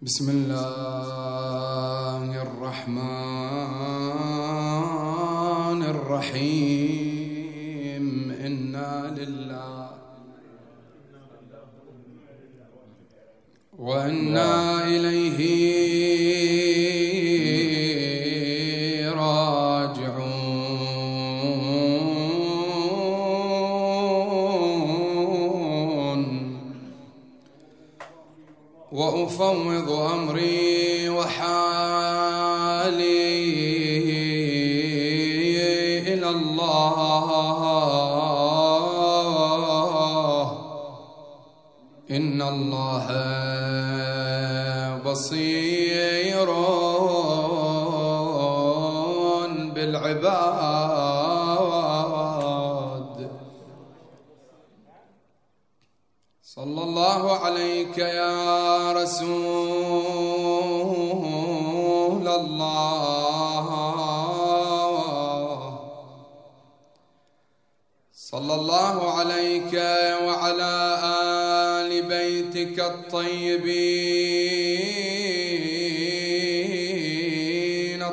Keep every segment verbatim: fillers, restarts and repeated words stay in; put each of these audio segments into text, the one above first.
بسم الله الرحمن الرحيم. إنا لله وإنا إليه راجعون وأفوض أمري وحالي إلى الله إن الله بصير بالعباد. صلى الله عليك يا رسول الله، صلى الله عليك وعلى آل بيتك الطيبين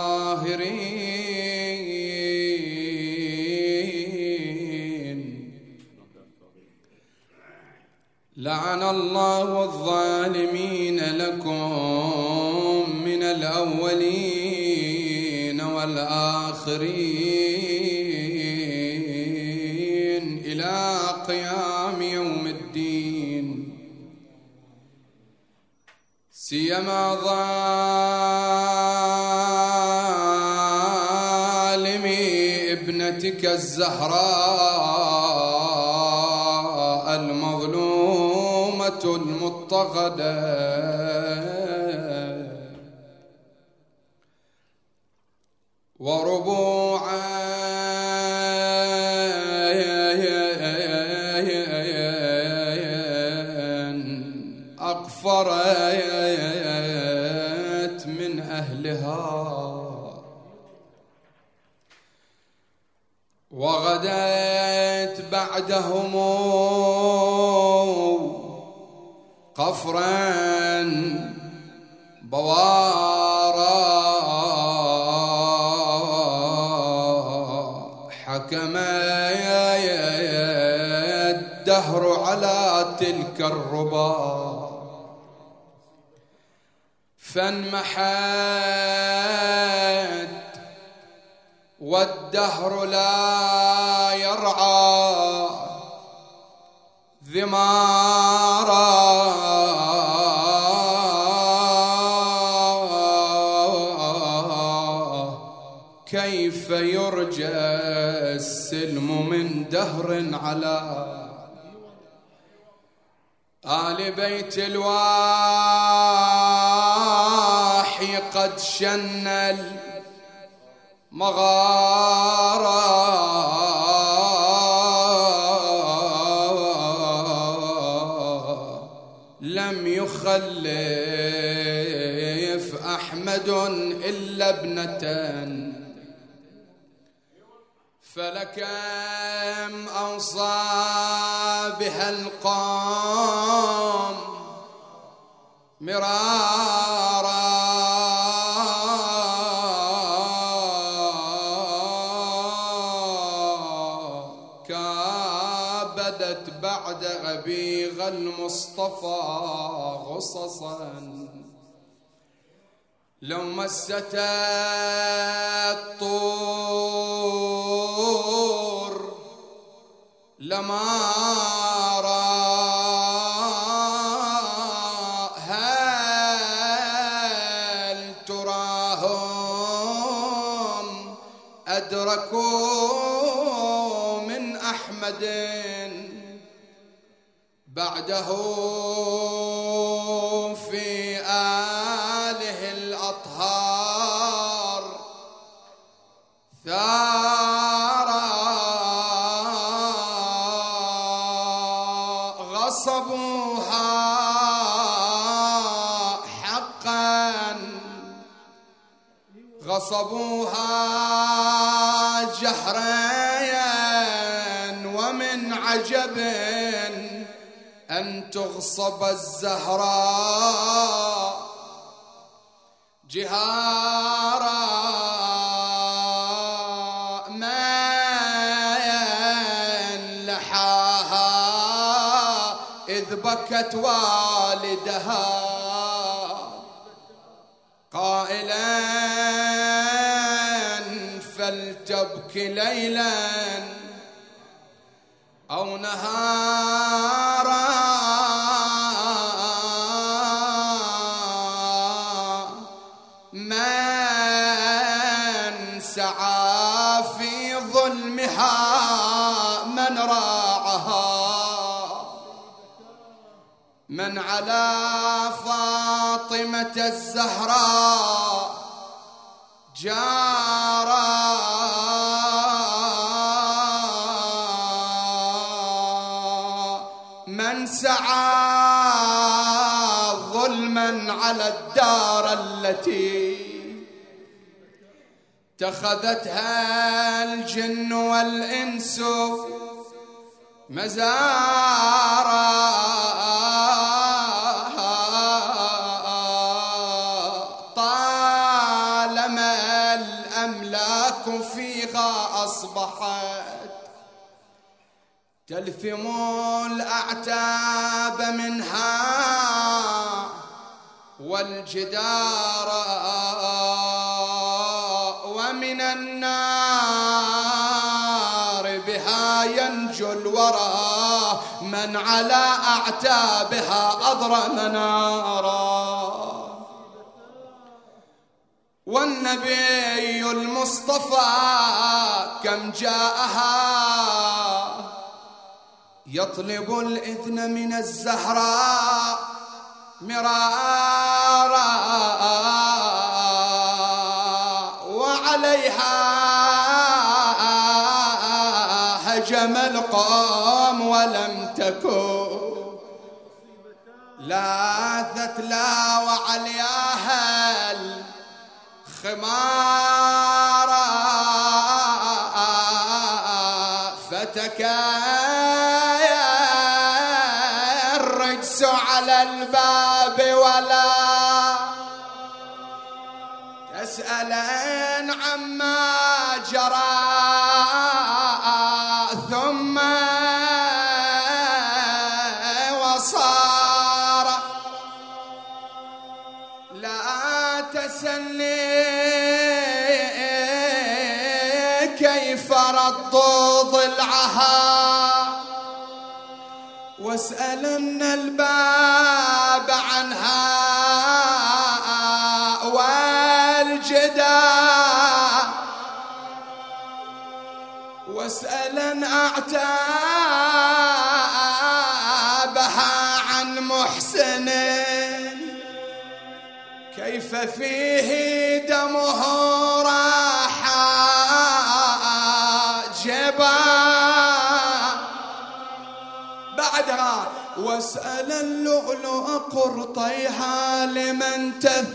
الطاهرين. لعن الله الظالمين لكم من الأولين والآخرين إلى قيام يوم الدين، سيما ظالمي ابنتك الزهراء المظلومة المضطهدة وربوعا أقفرت من أهلها وغدت بعدهم قفرا بوارا. حكم الدهر على تلك الربا فانمحت والدهر لا يرعى ذمارا. كيف يرجى السلم من دهر على آل بيت الواحي قد شن المغارة. لم يخلف أحمد إلا ابنة فلكم أوصى بها القوم مرارا. كابدت بعد غبيغ المصطفى غصصا لو مست الطور لما هل تراهم أدركوا من أحمد بعده في آله الأطهار ثارا. غصبوها حقا غصبوها جهريا ومن عجب أن تغصب الزهراء جهارا من لحاها إذ بكت والدها قائلا فلتبك ليلا أو نهارا من سعى في ظلمها من راعها من على فاطمة الزهراء جارا من سعى ظلما على الدار التي اتخذتها الجن والإنس مزارا طالما الأملاك فيها أصبحت تلثم الأعتاب منها والجدار ومن النار بها ينجو الورى من على أعتابها أضرم نارا والنبي المصطفى كم جاءها يطلب الإذن من الزهراء مرارا وعليها هجم القوم ولم تكن لاذت لا وعلياها الخمارا فتكايا الرجس على الباب ولا تسألن عما جرى ثم وصار لا تسلي كيف ردوا ضلعها واسألن الباب عنها والجدار واسألن أعتابها عن محسن كيف فيه دمه راح جبا بعدها واسأل اللؤلؤ قرطيها لمن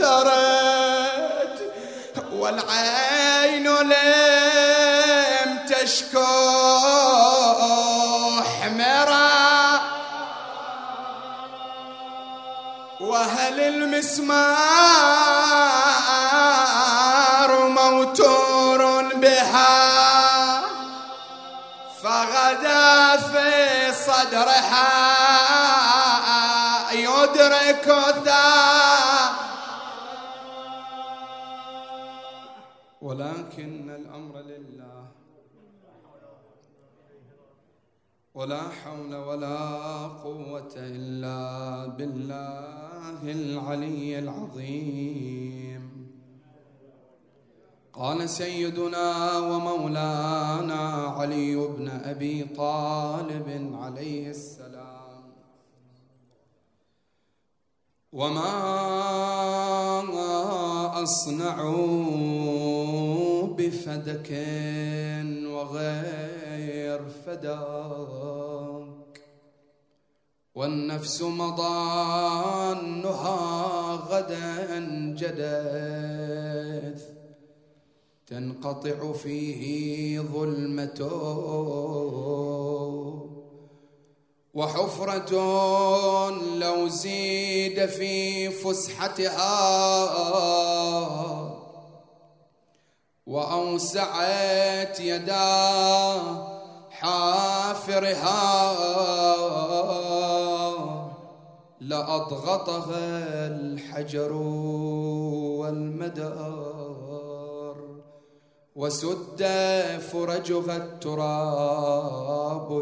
تثرت والعين لم تشكو حمرا وهل المسمار موتور بها فغدا في صدرها يدرك ذا ولكن الأمر لله ولا حول ولا قوة إلا بالله العلي العظيم. قال سيدنا ومولانا علي بن أبي طالب عليه السلام: وما أصنع بفدك وغير فداك والنفس مضانها غدا جدث تنقطع فيه ظلمته وحفرة لو زيد في فسحتها وأوسعت يدا حافرها لأضغطها الحجر والمدار وسد فرجها التراب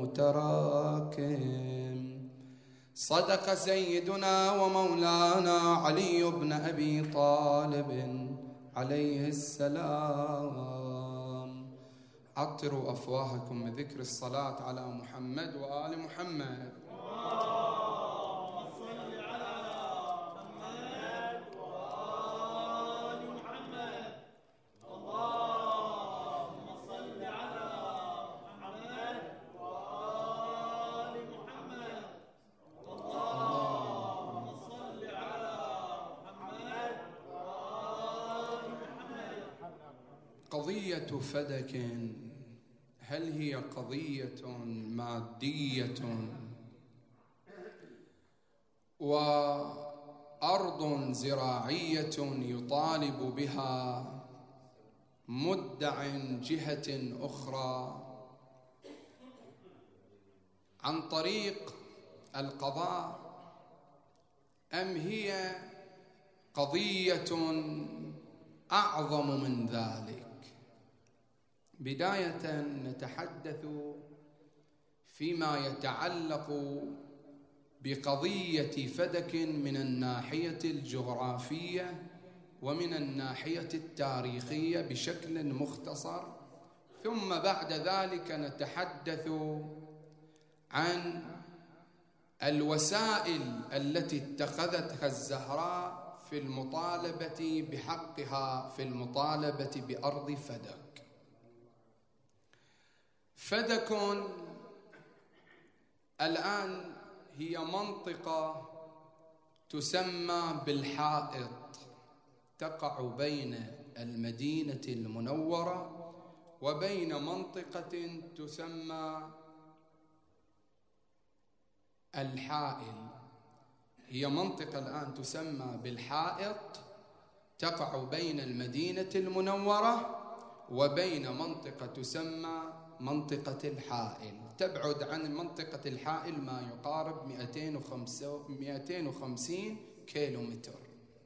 المتراكم. صدق سيدنا ومولانا علي بن أبي طالب عليه السلام. عطروا أفواهكم بذكر الصلاة على محمد وآل محمد. قضية فدك هل هي قضية مادية وأرض زراعية يطالب بها مدع جهة أخرى عن طريق القضاء، أم هي قضية أعظم من ذلك؟ بداية نتحدث فيما يتعلق بقضية فدك من الناحية الجغرافية ومن الناحية التاريخية بشكل مختصر، ثم بعد ذلك نتحدث عن الوسائل التي اتخذتها الزهراء في المطالبة بحقها في المطالبة بأرض فدك. فدك الآن هي منطقة تسمى بالحائط، تقع بين المدينة المنورة وبين منطقة تسمى الحائل. هي منطقة الآن تسمى بالحائط، تقع بين المدينة المنورة وبين منطقة تسمى منطقة الحائل. تبعد عن منطقة الحائل ما يقارب مئتين وخمسين كيلومتر.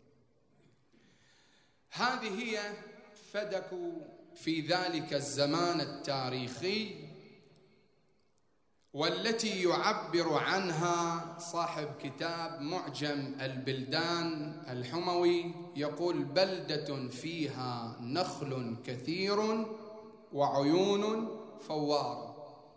هذه هي فدك في ذلك الزمان التاريخي، والتي يعبر عنها صاحب كتاب معجم البلدان الحموي، يقول: بلدة فيها نخل كثير وعيون فوارة.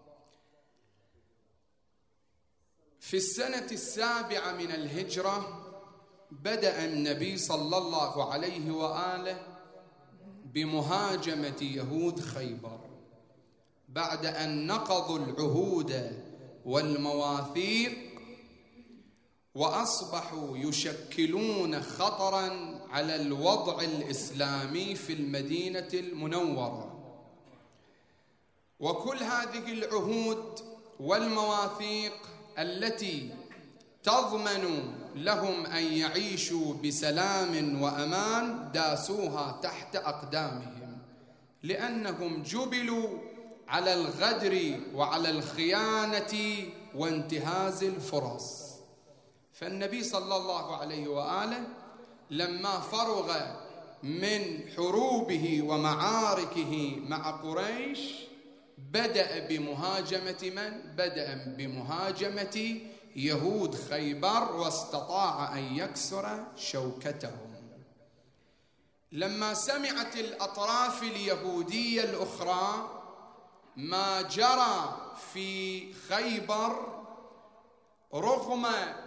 في السنة السابعة من الهجرة بدأ النبي صلى الله عليه وآله بمهاجمة يهود خيبر بعد أن نقضوا العهود والمواثيق وأصبحوا يشكلون خطراً على الوضع الإسلامي في المدينة المنورة. وكل هذه العهود والمواثيق التي تضمن لهم أن يعيشوا بسلام وأمان داسوها تحت أقدامهم، لأنهم جبلوا على الغدر وعلى الخيانة وانتهاز الفرص. فالنبي صلى الله عليه وآله لما فرغ من حروبه ومعاركه مع قريش بدأ بمهاجمة من؟ بدأ بمهاجمة يهود خيبر، واستطاع أن يكسر شوكتهم. لما سمعت الأطراف اليهودية الأخرى ما جرى في خيبر رغم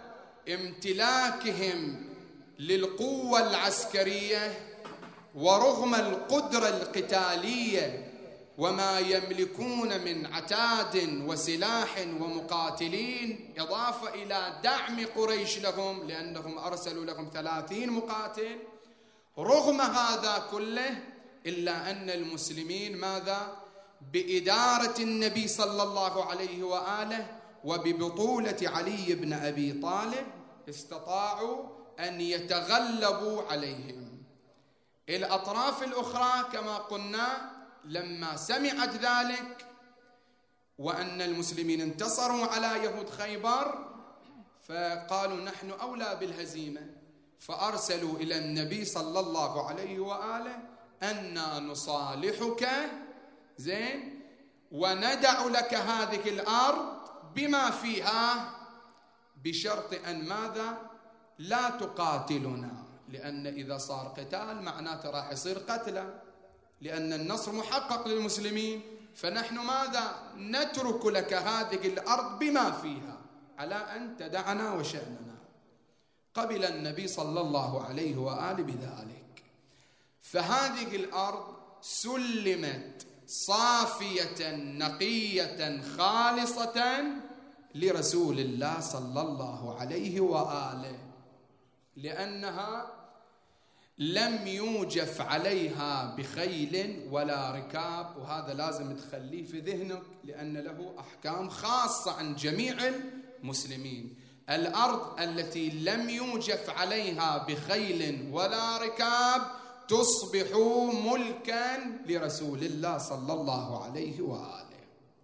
امتلاكهم للقوة العسكرية ورغم القدرة القتالية وما يملكون من عتاد وسلاح ومقاتلين، إضافة إلى دعم قريش لهم لأنهم أرسلوا لهم ثلاثين مقاتل، رغم هذا كله إلا أن المسلمين ماذا؟ بإدارة النبي صلى الله عليه وآله وببطولة علي بن أبي طالب استطاعوا أن يتغلبوا عليهم. الأطراف الأخرى كما قلنا لما سمعت ذلك وأن المسلمين انتصروا على يهود خيبر فقالوا نحن أولى بالهزيمة، فأرسلوا إلى النبي صلى الله عليه وآله أننا نصالحك زين وندع لك هذه الأرض بما فيها بشرط أن ماذا؟ لا تقاتلنا، لأن إذا صار قتال معناته راح يصير قتلى، لأن النصر محقق للمسلمين، فنحن ماذا؟ نترك لك هذه الأرض بما فيها على أن تدعنا وشأننا. قبل النبي صلى الله عليه وآله بذلك، فهذه الأرض سلمت صافية نقية خالصة لرسول الله صلى الله عليه وآله، لأنها لم يوجف عليها بخيل ولا ركاب، وهذا لازم تخليه في ذهنك لأن له أحكام خاصة عن جميع المسلمين. الأرض التي لم يوجف عليها بخيل ولا ركاب تصبح ملكا لرسول الله صلى الله عليه وآله.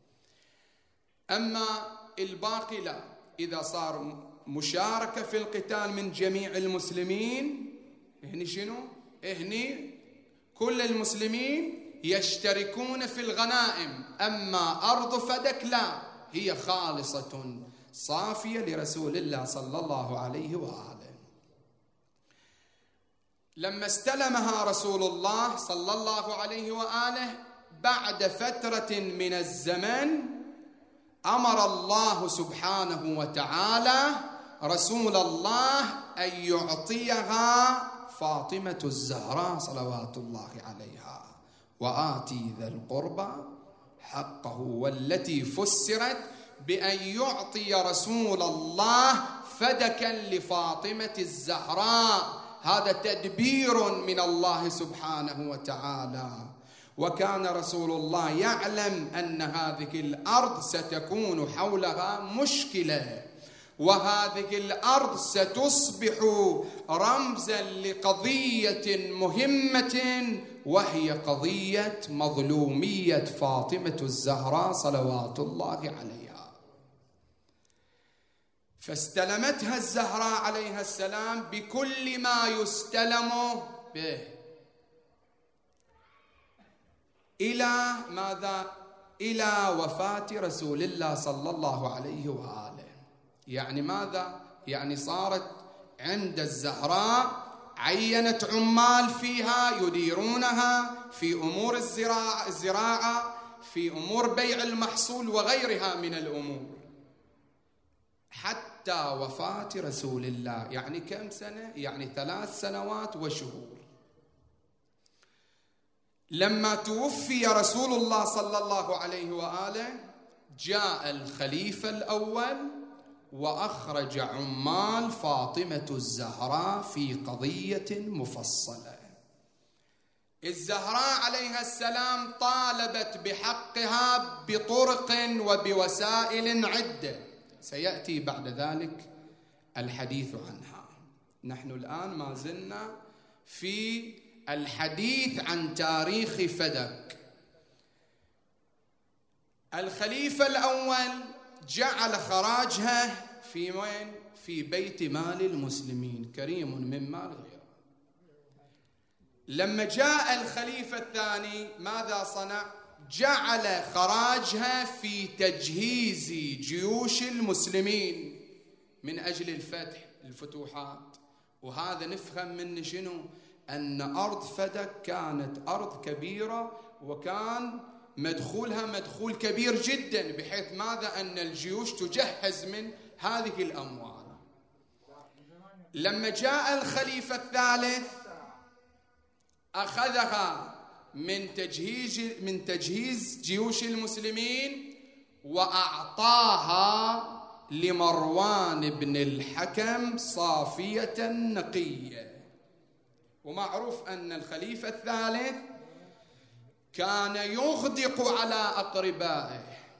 أما الباقي لا، إذا صار مشاركة في القتال من جميع المسلمين هني شنو؟ هني كل المسلمين يشتركون في الغنائم، أما أرض فدك لا، هي خالصة صافية لرسول الله صلى الله عليه وآله. لما استلمها رسول الله صلى الله عليه وآله بعد فترة من الزمن أمر الله سبحانه وتعالى رسول الله أن يعطيها فاطمة الزهراء صلوات الله عليها، وآتي ذا القربى حقه، والتي فسرت بأن يعطي رسول الله فدكا لفاطمة الزهراء، هذا تدبير من الله سبحانه وتعالى. وكان رسول الله يعلم أن هذه الأرض ستكون حولها مشكلة، وهذه الأرض ستصبح رمزا لقضية مهمة، وهي قضية مظلومية فاطمة الزهراء صلوات الله عليها. فاستلمتها الزهراء عليها السلام بكل ما يستلم به إلى ماذا؟ إلى وفاة رسول الله صلى الله عليه وآله. يعني ماذا؟ يعني صارت عند الزهراء عينت عمال فيها يديرونها في أمور الزراعة, الزراعة في أمور بيع المحصول وغيرها من الأمور حتى وفاة رسول الله. يعني كم سنة؟ يعني ثلاث سنوات وشهور. لما توفي رسول الله صلى الله عليه وآله جاء الخليفة الأول وأخرج عمال فاطمة الزهراء في قضية مفصلة. الزهراء عليها السلام طالبت بحقها بطرق وبوسائل عدة سيأتي بعد ذلك الحديث عنها. نحن الآن ما زلنا في الحديث عن تاريخ فدك. الخليفة الأول جعل خراجها في وين؟ في بيت مال المسلمين، كريم من مال غيره. لما جاء الخليفة الثاني ماذا صنع؟ جعل خراجها في تجهيز جيوش المسلمين من أجل الفتح الفتوحات. وهذا نفهم منه شنو؟ أن أرض فدك كانت أرض كبيرة، وكان مدخولها مدخول كبير جدا، بحيث ماذا؟ أن الجيوش تجهز من هذه الأموال. لما جاء الخليفة الثالث أخذها من تجهيز من تجهيز جيوش المسلمين وأعطاها لمروان بن الحكم صافية نقية. ومعروف أن الخليفة الثالث كان يغدق على أقربائه،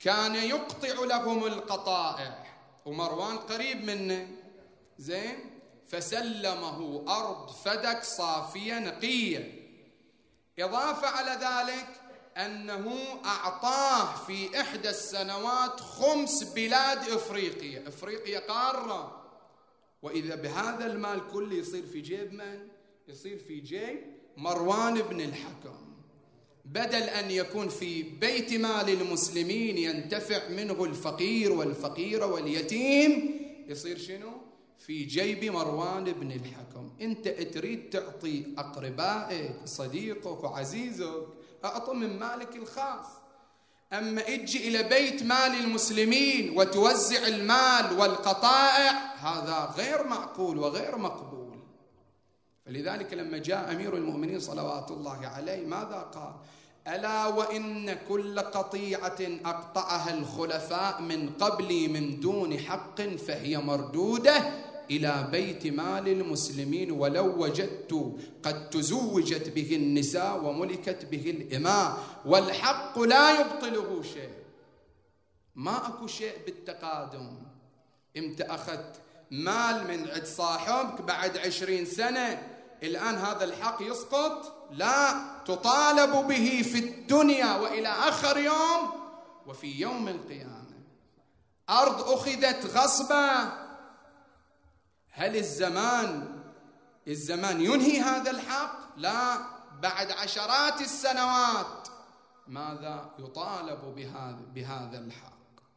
كان يقطع لهم القطائع، ومروان قريب منه، زين، فسلمه أرض فدك صافية نقية. إضافة على ذلك أنه أعطاه في إحدى السنوات خمس بلاد إفريقيا، إفريقيا قارة، وإذا بهذا المال كله يصير في جيب من؟ يصير في جيب مروان بن الحكم، بدل أن يكون في بيت مال المسلمين ينتفع منه الفقير والفقيرة واليتيم، يصير شنو؟ في جيب مروان بن الحكم. أنت تريد تعطي أقربائك صديقك وعزيزك، أعطوا من مالك الخاص، أما اجي إلى بيت مال المسلمين وتوزع المال والقطائع، هذا غير معقول وغير مقبول. فلذلك لما جاء أمير المؤمنين صلوات الله عليه ماذا قال؟ ألا وإن كل قطيعة أقطعها الخلفاء من قبلي من دون حق فهي مردودة إلى بيت مال المسلمين، ولو وجدت قد تزوجت به النساء وملكت به الإماء، والحق لا يبطله شيء. ما أكو شيء بالتقادم. إمتى أخذت مال من عند صاحبك بعد عشرين سنة الآن هذا الحق يسقط؟ لا، تطالب به في الدنيا وإلى آخر يوم وفي يوم القيامة. أرض أخذت غصبا، هل الزمان الزمان ينهي هذا الحق؟ لا، بعد عشرات السنوات ماذا يطالب بهذا بهذا الحق.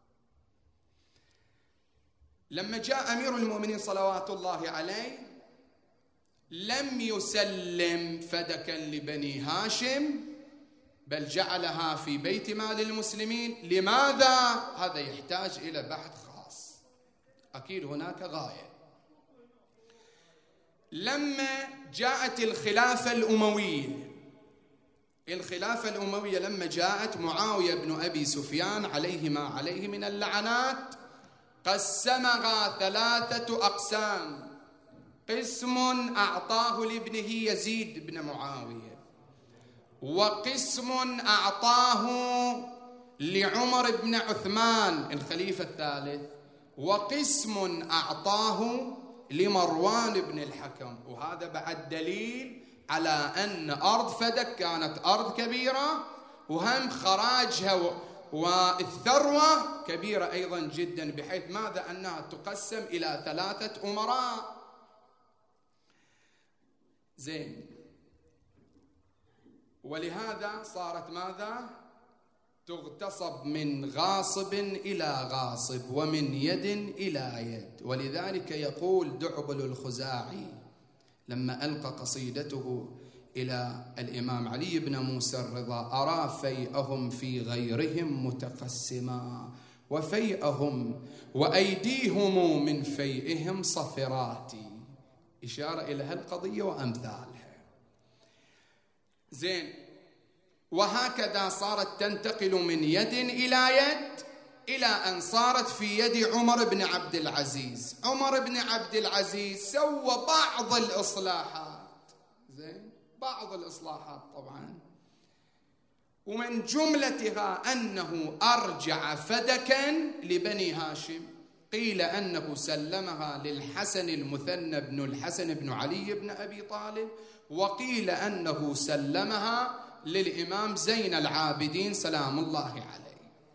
لما جاء أمير المؤمنين صلوات الله عليه لم يسلم فدكا لبني هاشم، بل جعلها في بيت مال المسلمين. لماذا؟ هذا يحتاج إلى بحث خاص، أكيد هناك غاية. لما جاءت الخلافة الأموية الخلافة الأموية لما جاءت، معاوية بن أبي سفيان عليه ما عليه من اللعنات قسمها ثلاثة أقسام. قسم أعطاه لابنه يزيد بن معاوية، وقسم أعطاه لعمر بن عثمان الخليفة الثالث، وقسم أعطاه لمروان بن الحكم. وهذا بعد دليل على أن أرض فدك كانت أرض كبيرة، وهم خراجها والثروة كبيرة أيضا جدا، بحيث ماذا أنها تقسم إلى ثلاثة أمراء. زين، ولهذا صارت ماذا؟ تغتصب من غاصب إلى غاصب ومن يد إلى يد. ولذلك يقول دعبل الخزاعي لما ألقى قصيدته إلى الإمام علي بن موسى الرضا: أرى فيئهم في غيرهم متقسما، وفيئهم وأيديهم من فيئهم صفراتي، إشارة إلى هالقضية وأمثالها. زين، وهكذا صارت تنتقل من يد إلى يد إلى أن صارت في يد عمر بن عبد العزيز. عمر بن عبد العزيز سوى بعض الإصلاحات، زين، بعض الإصلاحات طبعا، ومن جملتها أنه أرجع فدكا لبني هاشم. قيل أنه سلمها للحسن المثنى بن الحسن بن علي بن أبي طالب، وقيل أنه سلمها للإمام زين العابدين سلام الله عليه.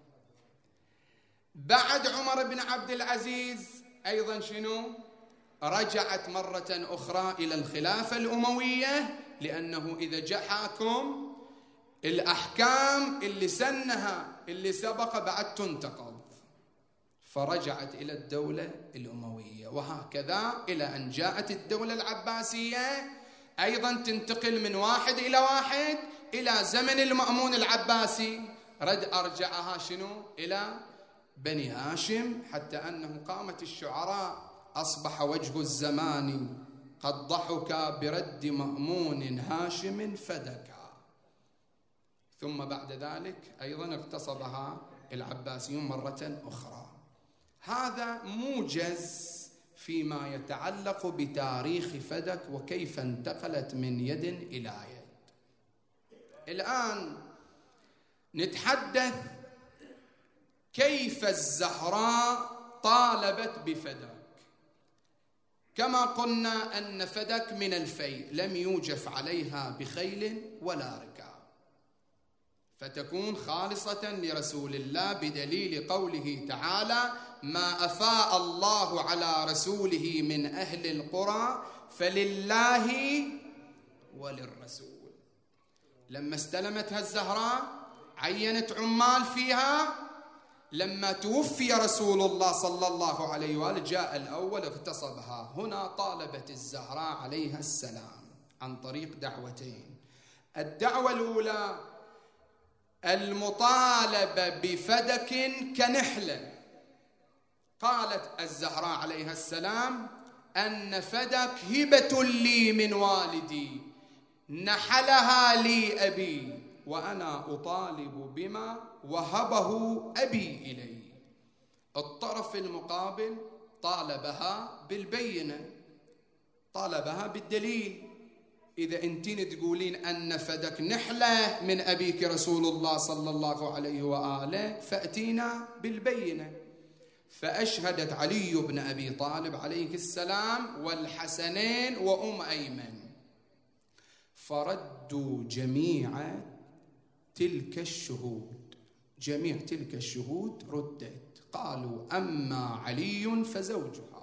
بعد عمر بن عبد العزيز أيضا شنو؟ رجعت مرة أخرى إلى الخلافة الأموية، لأنه إذا جاء حاكم الأحكام اللي سنها اللي سبق بعد تنتقض، فرجعت إلى الدولة الأموية. وهكذا إلى أن جاءت الدولة العباسية أيضا تنتقل من واحد إلى واحد إلى زمن المأمون العباسي، رد أرجعها شنو؟ إلى بني هاشم، حتى أنه قامت الشعراء: أصبح وجه الزمان قد ضحك برد مأمون هاشم فدكا. ثم بعد ذلك أيضا اغتصبها العباسيون مرة أخرى. هذا موجز فيما يتعلق بتاريخ فدك وكيف انتقلت من يد إلى يد. الآن نتحدث كيف الزهراء طالبت بفدك. كما قلنا أن فدك من الفيء لم يوجف عليها بخيل ولا ركاب، فتكون خالصة لرسول الله بدليل قوله تعالى: ما أفاء الله على رسوله من أهل القرى فلله وللرسول. لما استلمتها الزهراء عينت عمال فيها. لما توفي رسول الله صلى الله عليه وآله جاء الأول اغتصبها. هنا طالبت الزهراء عليها السلام عن طريق دعوتين. الدعوة الأولى المطالبة بفدك كنحلة. قالت الزهراء عليها السلام: أن فدك هبة لي من والدي، نحلها لي أبي، وأنا أطالب بما وهبه أبي إلي. الطرف المقابل طالبها بالبينة، طالبها بالدليل. إذا أنتين تقولين أن فدك نحلة من أبيك رسول الله صلى الله عليه وآله فأتينا بالبينة. فأشهدت علي بن أبي طالب عليه السلام والحسنين وأم أيمن، فردوا جميع تلك الشهود. جميع تلك الشهود ردت، قالوا: أما علي فزوجها،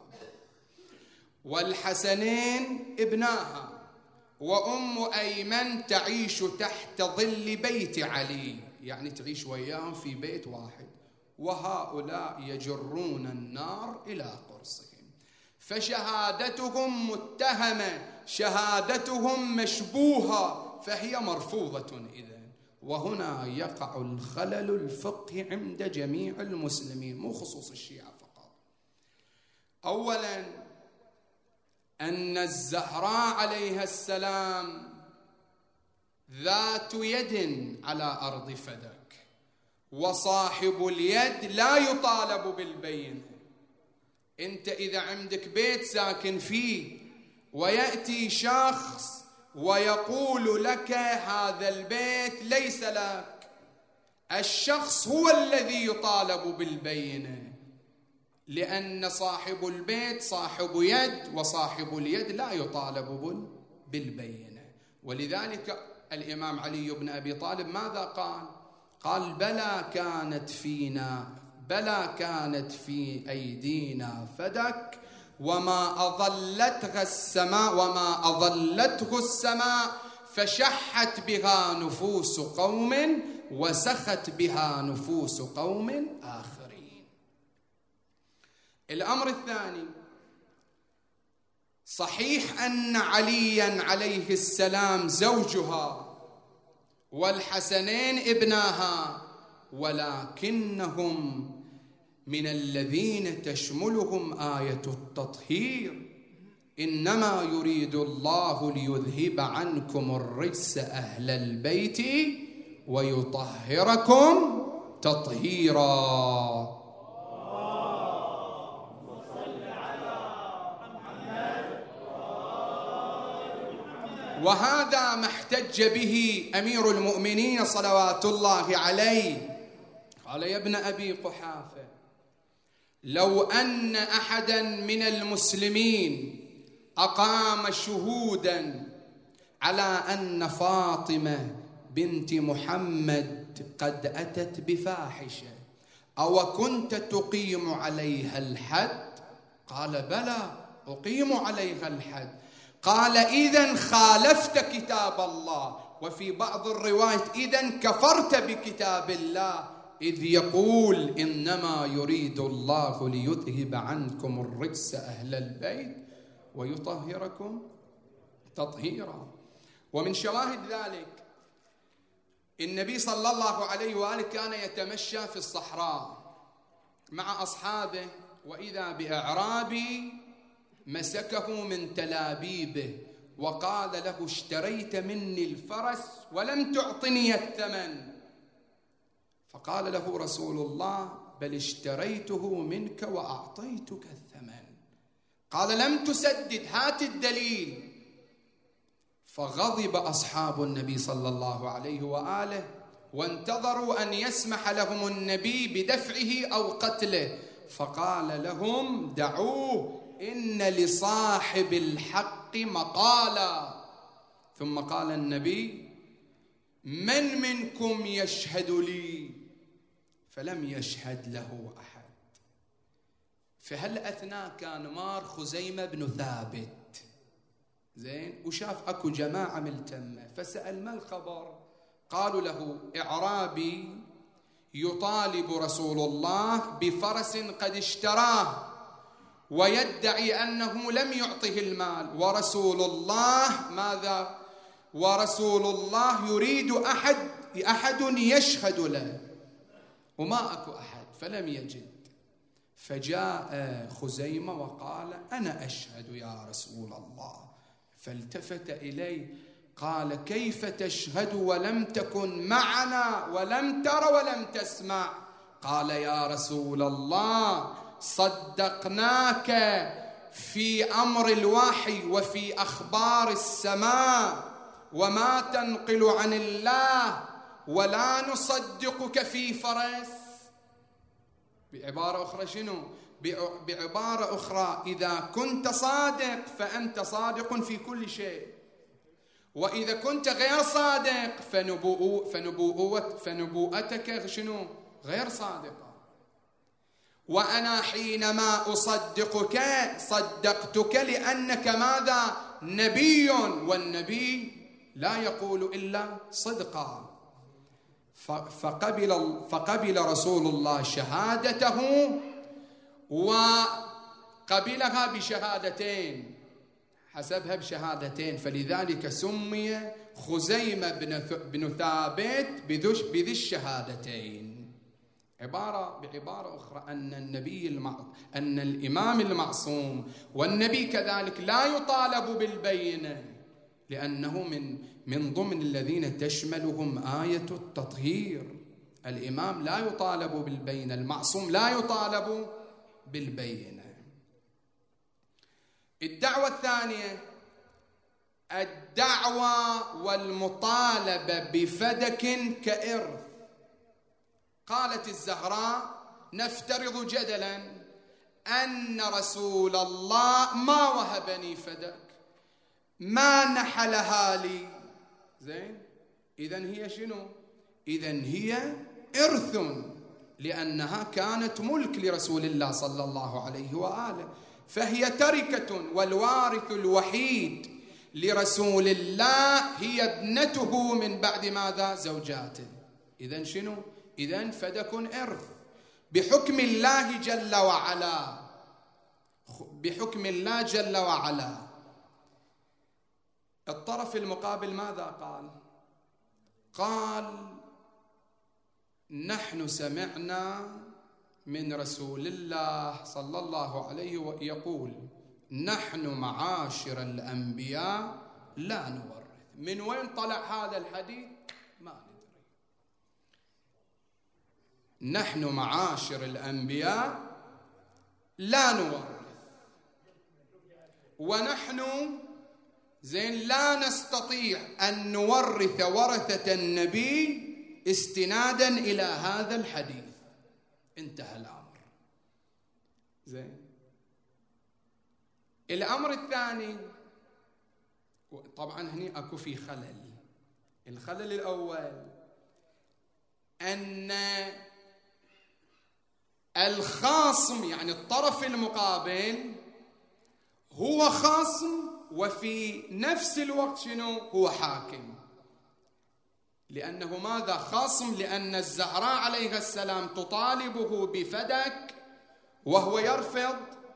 والحسنين ابناها، وأم أيمن تعيش تحت ظل بيت علي، يعني تعيش وياهم في بيت واحد، وهؤلاء يجرون النار إلى قرصهم. فشهادتهم متهمة، شهادتهم مشبوهة، فهي مرفوضة إذن. وهنا يقع الخلل الفقهي عند جميع المسلمين، مو خصوص الشيعة فقط. أولاً أن الزهراء عليها السلام ذات يد على أرض فدك، وصاحب اليد لا يطالب بالبينة. أنت إذا عندك بيت ساكن فيه ويأتي شخص ويقول لك هذا البيت ليس لك، الشخص هو الذي يطالب بالبينة، لأن صاحب البيت صاحب يد، وصاحب اليد لا يطالب بالبينة. ولذلك الإمام علي بن أبي طالب ماذا قال؟ قال: بلى كانت فينا بلى كانت في أيدينا فدك، وما أظلتها السماء وما أظلته السماء، فشحت بها نفوس قوم وسخت بها نفوس قوم آخرين. الأمر الثاني: صحيح أن عليا عليه السلام زوجها والحسنين ابناها، ولكنهم من الذين تشملهم آية التطهير: إنما يريد الله ليذهب عنكم الرجس أهل البيت ويطهركم تطهيرا. وهذا ما احتج به أمير المؤمنين صلوات الله عليه. قال: يا ابن أبي قحافة، لو أن أحدا من المسلمين أقام شهودا على أن فاطمة بنت محمد قد أتت بفاحشة، أو كنت تقيم عليها الحد؟ قال: بلى أقيم عليها الحد. قال: إذن خالفت كتاب الله. وفي بعض الروايات: إذن كفرت بكتاب الله، إذ يقول: إنما يريد الله ليذهب عنكم الرجس أهل البيت ويطهركم تطهيرا. ومن شواهد ذلك النبي صلى الله عليه وآله كان يتمشى في الصحراء مع أصحابه، وإذا بأعرابي مسكه من تلابيبه وقال له: اشتريت مني الفرس ولم تعطني الثمن. فقال له رسول الله: بل اشتريته منك وأعطيتك الثمن. قال: لم تسدد، هات الدليل. فغضب أصحاب النبي صلى الله عليه وآله وانتظروا أن يسمح لهم النبي بدفعه أو قتله، فقال لهم دعوه إن لصاحب الحق مقالا. ثم قال النبي من منكم يشهد لي؟ فلم يشهد له أحد. فهل أثناء كان مار خزيمة بن ثابت زين وشاف أكو جماعة ملتمة، فسأل ما الخبر؟ قالوا له إعرابي يطالب رسول الله بفرس قد اشتراه ويدعي أنه لم يعطه المال، ورسول الله ماذا؟ ورسول الله يريد أحد أحد يشهد له، وما أكو أحد فلم يجد. فجاء خزيمة وقال أنا أشهد يا رسول الله. فالتفت إليه قال كيف تشهد ولم تكن معنا ولم تر ولم تسمع؟ قال يا رسول الله صدقناك في أمر الوحي وفي أخبار السماء وما تنقل عن الله، ولا نصدقك في فرس. بعبارة أخرى شنو؟ بعبارة أخرى إذا كنت صادق فأنت صادق في كل شيء، وإذا كنت غير صادق فنبوء فنبوء فنبوءتك شنو؟ غير صادقة. وأنا حينما أصدقك صدقتك لأنك ماذا؟ نبي، والنبي لا يقول إلا صدقا. فقبل, فقبل رسول الله شهادته وقبلها بشهادتين، حسبها بشهادتين، فلذلك سمي خزيمة بن ثابت بذي الشهادتين. عبارة بعبارة أخرى أن النبي المع... أن الإمام المعصوم والنبي كذلك لا يطالب بالبينة، لأنه من من ضمن الذين تشملهم آية التطهير. الإمام لا يطالب بالبينة، المعصوم لا يطالب بالبينة. الدعوة الثانية الدعوة والمطالبة بفدك كإرث. قالت الزهراء نفترض جدلا أن رسول الله ما وهبني فدك، ما نحلها لي، زين، إذن هي شنو؟ إذن هي إرث، لأنها كانت ملك لرسول الله صلى الله عليه وآله، فهي تركة، والوارث الوحيد لرسول الله هي ابنته من بعد ماذا؟ زوجاته. إذن شنو؟ إذن فدك إرث بحكم الله جل وعلا، بحكم الله جل وعلا. الطرف المقابل ماذا قال؟ قال نحن سمعنا من رسول الله صلى الله عليه وسلم يقول نحن معاشر الأنبياء لا نورث. من وين طلع هذا الحديث؟ ما ندري. نحن معاشر الأنبياء لا نورث، ونحن زين لا نستطيع أن نورث ورثة النبي استنادا إلى هذا الحديث. انتهى الأمر. زين. الأمر الثاني، طبعا هني أكو في خلل. الخلل الأول أن الخاصم يعني الطرف المقابل هو خاصم وفي نفس الوقت شنو؟ هو حاكم. لأنه ماذا؟ خاصم، لأن الزهراء عليها السلام تطالبه بفدك وهو يرفض،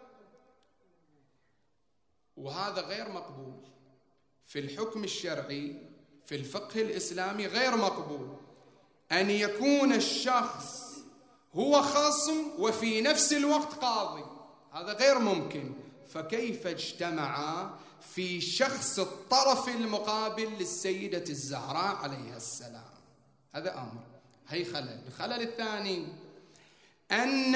وهذا غير مقبول في الحكم الشرعي، في الفقه الإسلامي غير مقبول أن يكون الشخص هو خاصم وفي نفس الوقت قاضي، هذا غير ممكن. فكيف اجتمعا في شخص الطرف المقابل للسيدة الزهراء عليها السلام؟ هذا أمر، هي خلل. الخلل الثاني أن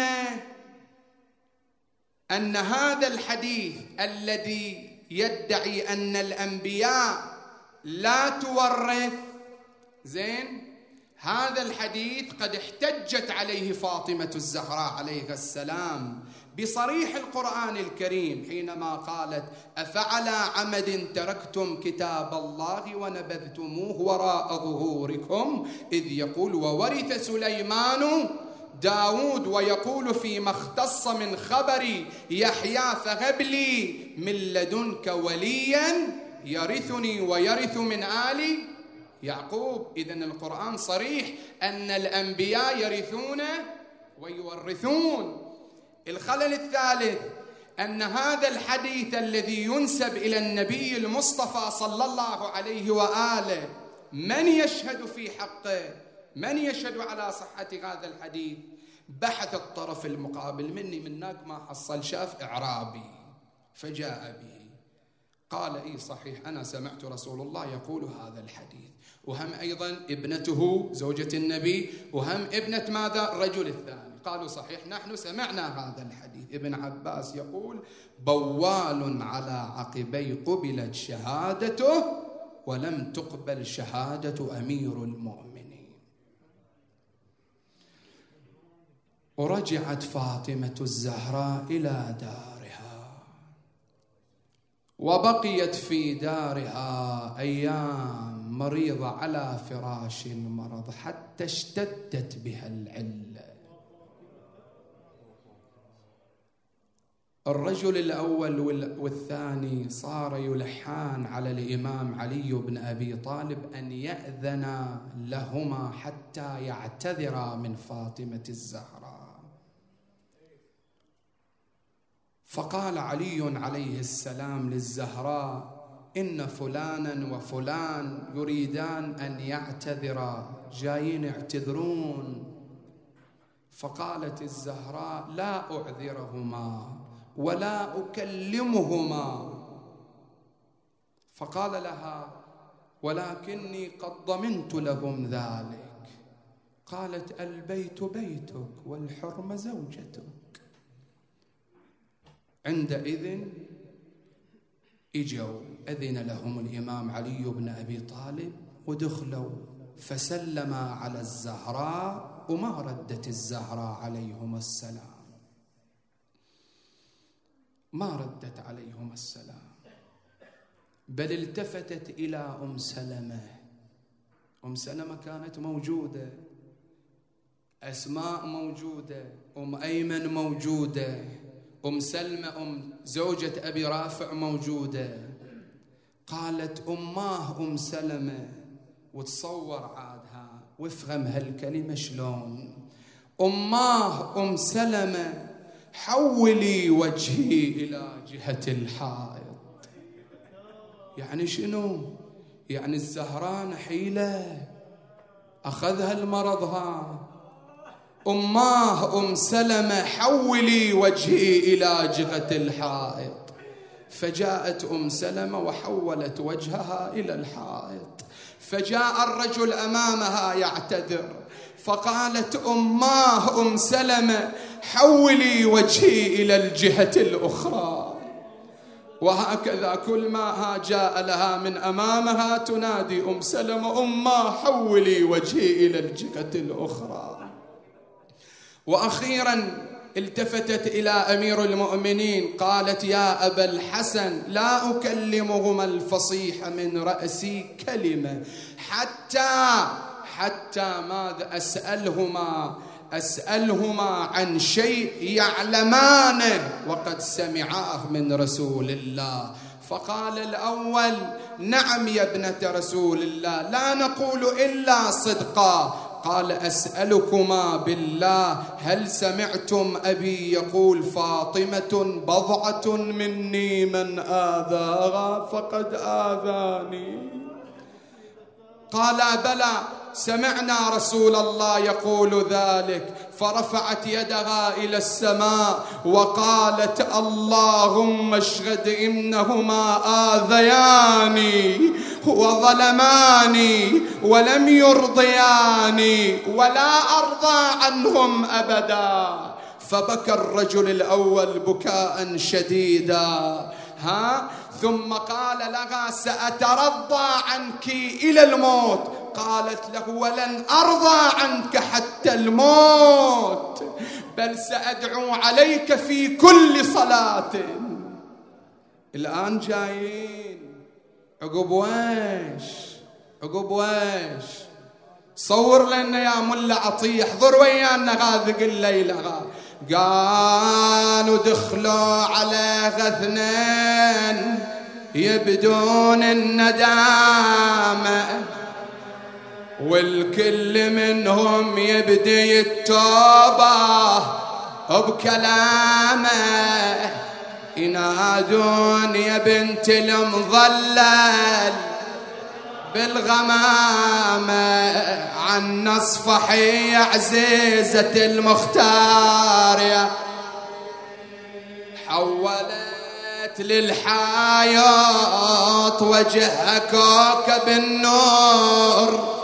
أن هذا الحديث الذي يدعي أن الأنبياء لا تورث، زين، هذا الحديث قد احتجت عليه فاطمة الزهراء عليها السلام بصريح القرآن الكريم حينما قالت: أفعلى عمد تركتم كتاب الله ونبذتموه وراء ظهوركم، إذ يقول: وورث سليمان داود، ويقول فيما اختص من خبر يحيى: فهب لي من لدنك وليا يرثني ويرث من آل يعقوب. إذن القرآن صريح أن الأنبياء يرثون ويورثون. الخلل الثالث أن هذا الحديث الذي ينسب إلى النبي المصطفى صلى الله عليه وآله، من يشهد في حقه؟ من يشهد على صحة هذا الحديث؟ بحث الطرف المقابل مني منك ما حصل، شاف إعرابي فجاء به قال: إيه صحيح، أنا سمعت رسول الله يقول هذا الحديث. وهم أيضا ابنته زوجة النبي، وهم ابنة ماذا؟ الرجل الثاني، قالوا صحيح نحن سمعنا هذا الحديث. ابن عباس يقول: بوال على عقبي قبلت شهادته ولم تقبل شهادة أمير المؤمنين. ورجعت فاطمة الزهراء إلى دارها، وبقيت في دارها أيام مريضة على فراش المرض حتى اشتدت بها العلة. الرجل الأول والثاني صار يلحان على الإمام علي بن أبي طالب أن يأذن لهما حتى يعتذرا من فاطمة الزهراء. فقال علي عليه السلام للزهراء: إن فلانا وفلان يريدان أن يعتذرا، جايين يعتذرون. فقالت الزهراء: لا أعذرهما ولا أكلمهما. فقال لها: ولكني قد ضمنت لهم ذلك. قالت: البيت بيتك والحرمة زوجتك. عندئذ اجوا أذن لهم الإمام علي بن أبي طالب ودخلوا فسلما على الزهراء، وما ردت الزهراء عليهم السلام، ما ردت عليهم السلام، بل التفتت إلى أم سلمة. أم سلمة كانت موجودة، أسماء موجودة، أم أيمن موجودة، أم سلمة أم زوجة أبي رافع موجودة. قالت: أماه أم سلمة، وتصور عادها وافهم هالكلمة شلون. أماه أم سلمة، حولي وجهي إلى جهة الحائط. يعني شنو؟ يعني الزهراء نحيلة أخذها المرضها. أماه أم سلمة، حولي وجهي إلى جهة الحائط. فجاءت أم سلمة وحولت وجهها إلى الحائط، فجاء الرجل أمامها يعتذر، فقالت أماه أم سلمة: حولي وجهي إلى الجهة الأخرى. وهكذا كل ما جاء لها من أمامها تنادي أم سلمة: أماه حولي وجهي إلى الجهة الأخرى. وأخيرا التفتت إلى أمير المؤمنين قالت: يا أبا الحسن، لا أكلمهما الفصيح من رأسي كلمة حتى حتى ماذا أسألهما أسألهما عن شيء يعلمانه وقد سمعاه من رسول الله. فقال الأول: نعم يا ابنة رسول الله، لا نقول إلا صدقا. قال: أسألكما بالله، هل سمعتم أبي يقول فاطمة بضعة مني، من آذاها فقد آذاني؟ قال: بلى، سمعنا رسول الله يقول ذلك. فرفعت يدها إلى السماء وقالت: اللهم اشهد إنهما آذياني وظلماني ولم يرضياني ولا أرضى عنهم أبدا. فبكى الرجل الأول بكاء شديدا، ها ثم قال لها: سأترضى عنك إلى الموت. قالت له ولن أرضى عنك حتى الموت، بل سأدعو عليك في كل صلاة. الآن جايين عقب ويش عقب ويش صور لنا يا ملا عطية، احضر ويانا غاذق الليلة. قالوا دخلوا على غثنين يبدون الندامة، والكل منهم يبدي التوبة بكلامه. ينادون يا بنت المظلل بالغمامة، عن اصفحي يا عزيزة المختار، يا حولت للحياة وجهها كوكب النور،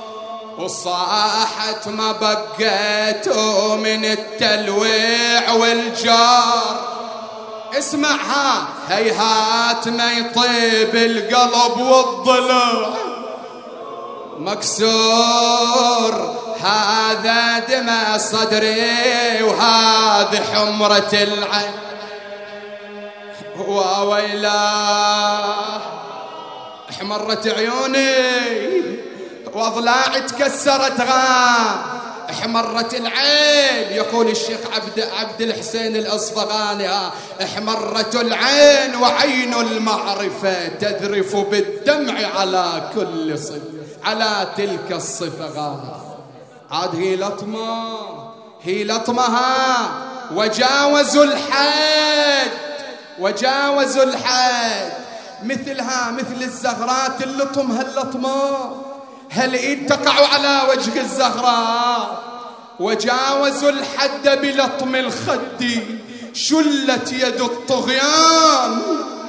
وصاحت ما بقيت من التلويع والجار. اسمعها هيهات ما يطيب القلب والضلع مكسور، هذا دمى صدري وهذه حمرة العين. وويلاه احمرت عيوني واضلاعي تكسرت غام، احمرت العين. يقول الشيخ عبد عبد الحسين الأصفهاني احمرت العين وعين المعرفة تذرف بالدمع على كل صفة، على تلك الصفة. عاد هي لطمة هي لطمها وجاوزوا الحد وجاوزوا الحد. مثلها مثل الزهرات اللطم هاللطمة هالإيد تقع على وجه الزهراء، وجاوزوا الحد بلطم الخد. شلت يد الطغيان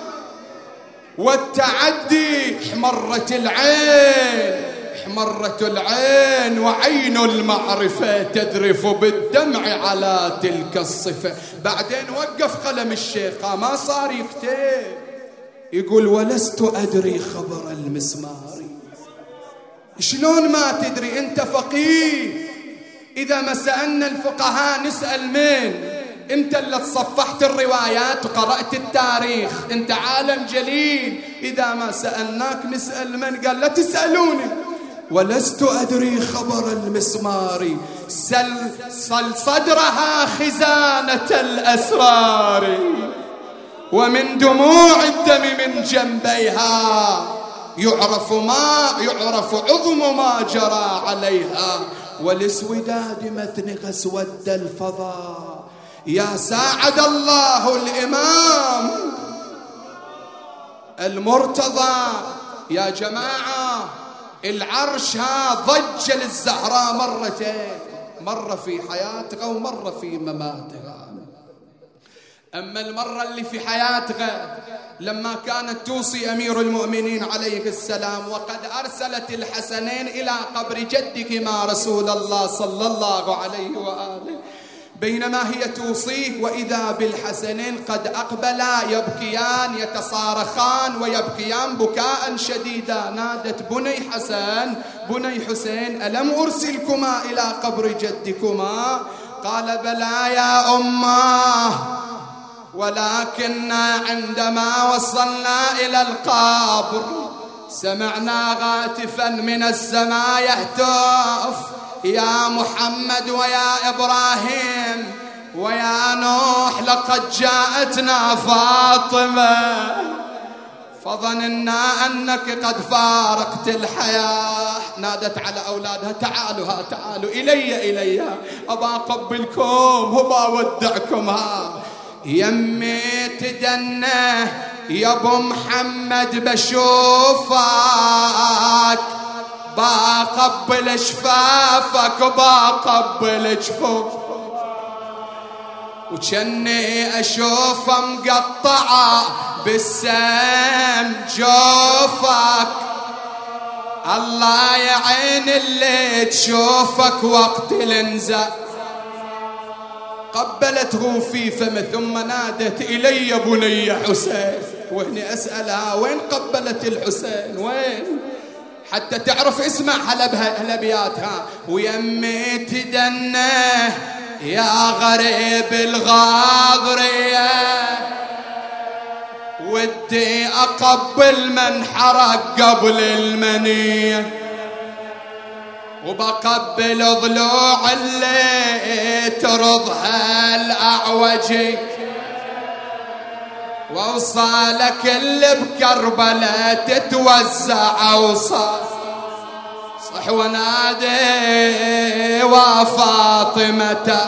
والتعدي، احمرت العين احمرت العين وعين المعرفة تذرف بالدمع على تلك الصفة. بعدين وقف قلم الشيخ ما صار يكتب، يقول ولست أدري خبر المسمار. شلون ما تدري انت فقيه؟ اذا ما سألنا الفقهاء نسأل مين؟ انت اللي تصفحت الروايات وقرأت التاريخ، انت عالم جليل. اذا ما سألناك نسأل من؟ قال لا تسألوني، ولست أدري خبر المسمار. سل, سل صدرها خزانة الأسرار، ومن دموع الدم من جنبيها يعرف ما يعرف عظم ما جرى عليها. والاسوداد متنغ اسود الفضاء، يا ساعد الله الإمام المرتضى. يا جماعة العرش ها ضج للزهراء مرتين، مرة في حياتها ومرة في مماتها. أما المرة اللي في حياتها لما كانت توصي أمير المؤمنين عليه السلام وقد أرسلت الحسنين إلى قبر جدكما رسول الله صلى الله عليه وآله، بينما هي توصيه وإذا بالحسنين قد أقبلا يبكيان يتصارخان ويبكيان بكاء شديدا. نادت بني حسن بني حسين ألم أرسلكما إلى قبر جدكما؟ قال بلى يا أماه، ولكننا عندما وصلنا إلى القبر سمعنا غاتفا من السماء يهتف يا محمد ويا إبراهيم ويا نوح لقد جاءتنا فاطمة، فظننا أنك قد فارقت الحياة. نادت على أولادها تعالوا ها تعالوا إلي إلي أبا أقبلكم وبا أودعكم. ها يمي تدنه يا ابو محمد بشوفك، بقبل شفافك وبقبل جفوفك، وجني اشوفه مقطعه بالسم جوفك. الله يعين اللي تشوفك وقت الانزال. قبلته في فمه ثم نادت إلي بني حسين. وهني أسألها وين قبلت الحسين؟ وين؟ حتى تعرف اسمع هالابياتها. ويمي تدنه يا غريب الغاضرية، ودي أقبل من حرق قبل المنية، وبقبل ضلوع اللي ترضها الأعوجي، ووصالك اللي بكربلة تتوزع أوصال. صح ونادي وفاطمة.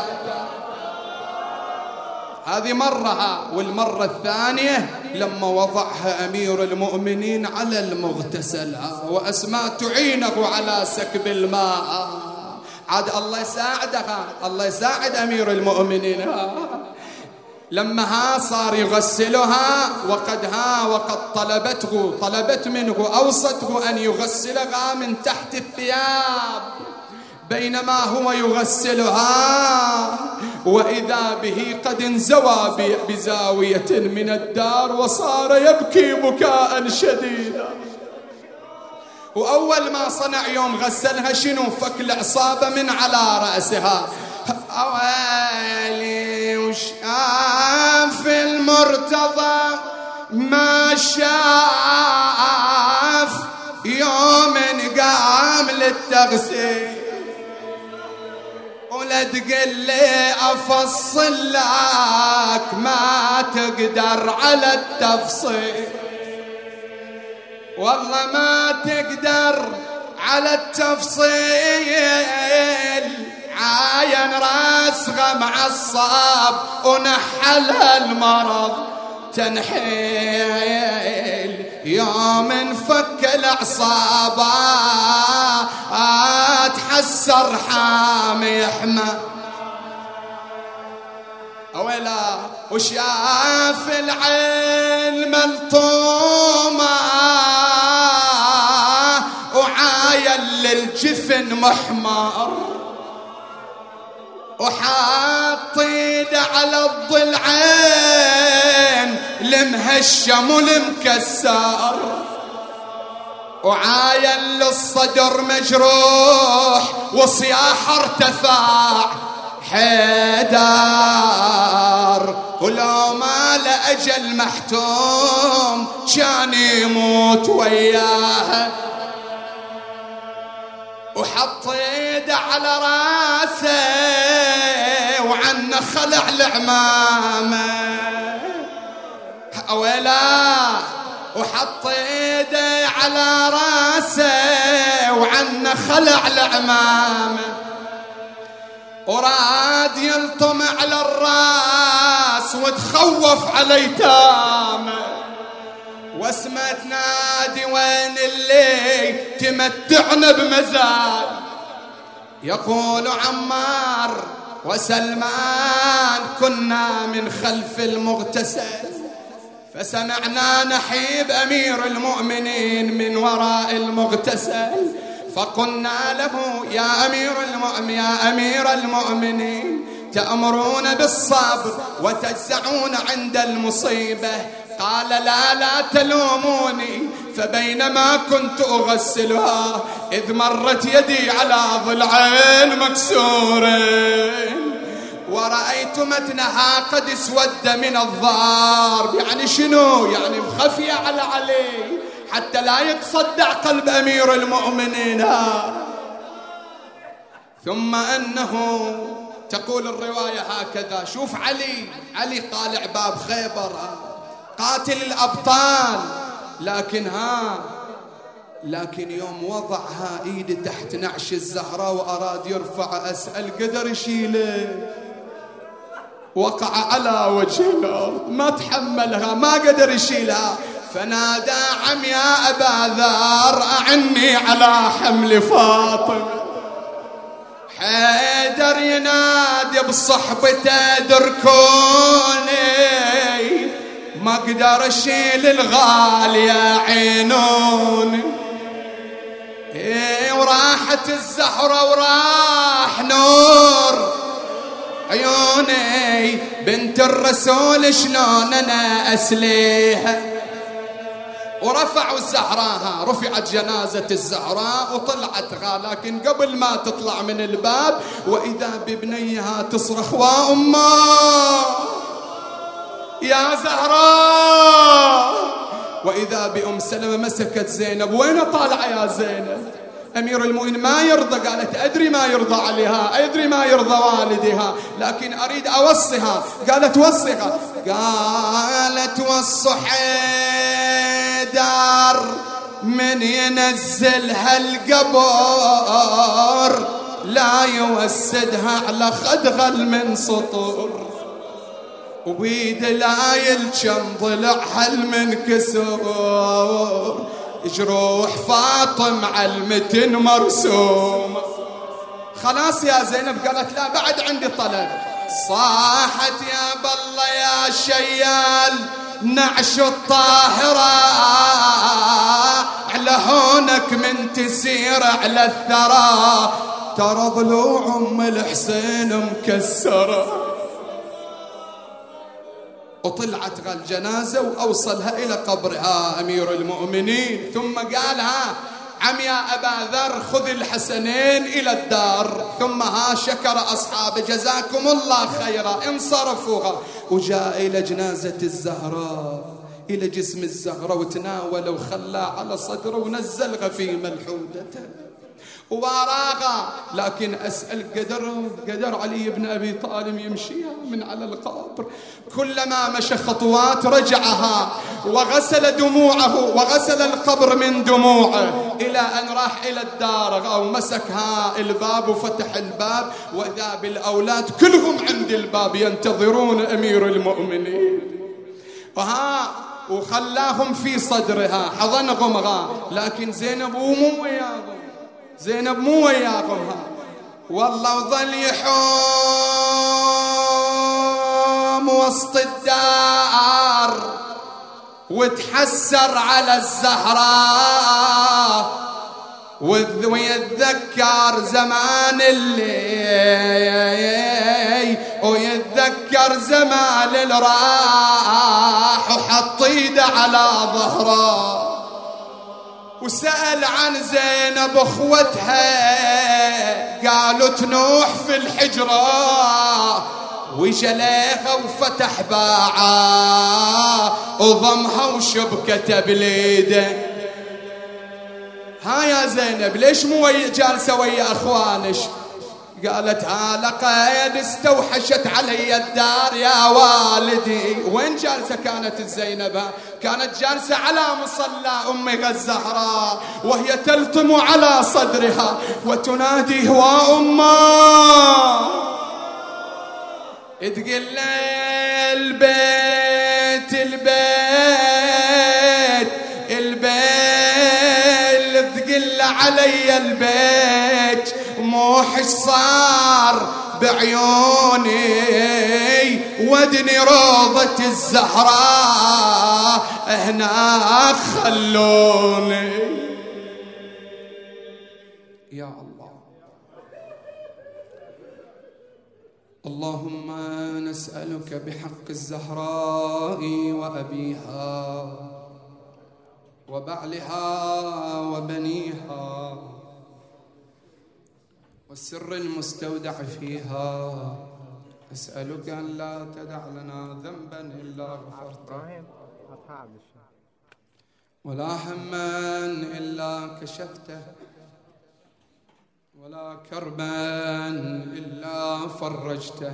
هذه مرها. والمرة الثانية لما وضعها أمير المؤمنين على المغتسل، وأسماء تعينه على سكب الماء. عاد الله يساعدها، الله يساعد أمير المؤمنين. لما ها صار يغسلها، وقد ها وقد طلبته طلبت منه أوصته أن يغسلها من تحت الثياب. بينما هو يغسلها وإذا به قد انزوى بزاوية من الدار، وصار يبكي بكاء شديدا. وأول ما صنع يوم غسلها شنو؟ فك العصابة من على رأسها. أويلي وشاف المرتضى ما شاف يوم قام للتغسيل، ولا تقل لي أفصل لك ما تقدر على التفصيل، والله ما تقدر على التفصيل. عاين راسها معصب ونحلها المرض تنحيل. يوم انفك العصابة تحسر حامي يحمى. أولا وشاف العين ملطومة وعاين للجفن محمر، وحاط ايده على الضلعين المهشم والمكسر، وعاين للصدر مجروح وصياح ارتفاع حيدر. ولو ما لأجل محتوم كان يموت وياها. وحط ايده على راسه وعنه خلع العمامة. ولا وحط ايده على راسه وعنه خلع العمامة، وراد يلطم على الراس وتخوف على يتامه. واسمع تنادي وين اللي تمتعنا بمزاج. يقول عمار وسلمان كنا من خلف المغتسل، فسمعنا نحيب أمير المؤمنين من وراء المغتسل، فقلنا له يا أمير المؤمنين يا أمير المؤمنين تأمرون بالصبر وتجزعون عند المصيبة. قال لا لا تلوموني، فبينما كنت أغسلها إذ مرت يدي على ضلعين مكسورين، ورأيت متنها قد اسود من الضرب. يعني شنو؟ يعني مخفية على علي حتى لا يتصدع قلب أمير المؤمنين. ثم أنه تقول الرواية هكذا. شوف علي علي طالع باب خيبر قاتل الأبطال، لكن ها لكن يوم وضعها ايده تحت نعش الزهراء وأراد يرفع أسأل قدر يشيله، وقع على وجه الأرض ما تحملها ما قدر يشيلها. فنادى عم يا أبا ذر أعني على حمل فاطمة. حيدر ينادي بصحبته دركوني ما اقدر اشيل الغالية عينوني. ايه وراحت الزهرة وراح نور عيوني بنت الرسول شلون انا اسليها. ورفعوا الزهراء، رفعت جنازة الزهراء وطلعت، لكن قبل ما تطلع من الباب وإذا ببنيها تصرخ وأمه يا زهراء. وإذا بأم سلمة مسكت زينب، وين طالعة يا زينب؟ أمير المؤمنين ما يرضى، قالت أدري ما يرضى عليها، أدري ما يرضى والدها، لكن أريد أوصيها. قالت وصيها. قالت وص حيدر من ينزلها القبر لا يوسدها على خدغل من سطور، وبيد لا يلجم ضلعها المنكسور، جروح فاطم علمة مرسوم. خلاص يا زينب. قالت لا بعد عندي طلب. صاحت يا بالله يا شيال نعش الطاهرة على هونك من تسير على الثرى، ترى ضلوع ام الحسين مكسره. وطلعت الجنازة وأوصلها إلى قبرها أمير المؤمنين، ثم قالها عم يا أبا ذر خذ الحسنين إلى الدار، ثم ها شكر أصحابه جزاكم الله خيرا، انصرفوها. وجاء إلى جنازة الزهراء، إلى جسم الزهراء، وتناول وخلى على صدره ونزلها في ملحودته وراغا. لكن أسأل قدر قدر علي بن أبي طالب يمشيها من على القبر، كلما مشى خطوات رجعها وغسل دموعه وغسل القبر من دموعه، إلى أن راح إلى الدار أو مسكها الباب وفتح الباب، وإذا بالأولاد كلهم عند الباب ينتظرون أمير المؤمنين. وها وخلاهم في صدرها حضنهم غا، لكن زينب مو وياهم، زينب مو وياهم ها. والله وظل يحوم وسط الدار وتحسر على الزهراء، ويتذكر زمان اللي ويتذكر زمان اللي راح وحط ايده على ظهره، وسأل عن زينب اخوتها قالوا تنوح في الحجرة، وجليها وفتح باعها وضمها وشبكته بليده. ها يا زينب ليش مو جالسة ويا اخوانش؟ قالت ها لقد استوحشت علي الدار يا والدي. وين جالسة كانت الزينب؟ كانت جالسة على مصلى أمها الزهراء وهي تلطم على صدرها وتنادي هو أمه، تقول البيت البيت البيت، تقول علي البيت موحش صار بعيوني ودني روضة الزهراء هناك خلوني. يا الله. اللهم نسألك بحق الزهراء وأبيها وبعلها وبنيها والسر المستودع فيها، أسألك أن لا تدع لنا ذنبا إلا غفرته ولا هما إلا كشفته ولا كربا إلا فرجته.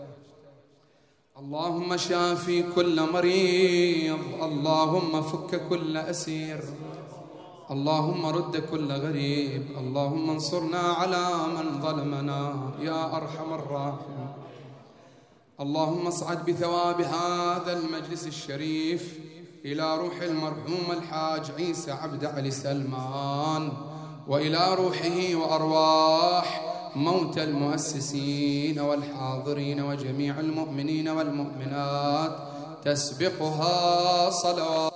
اللهم شافي كل مريض، اللهم فك كل أسير، اللهم رد كل غريب، اللهم انصرنا على من ظلمنا يا أرحم الراحمين. اللهم اصعد بثواب هذا المجلس الشريف إلى روح المرحوم الحاج عيسى عبد علي سلمان، وإلى روحه وأرواح موتى المؤسسين والحاضرين وجميع المؤمنين والمؤمنات تسبقها صلوات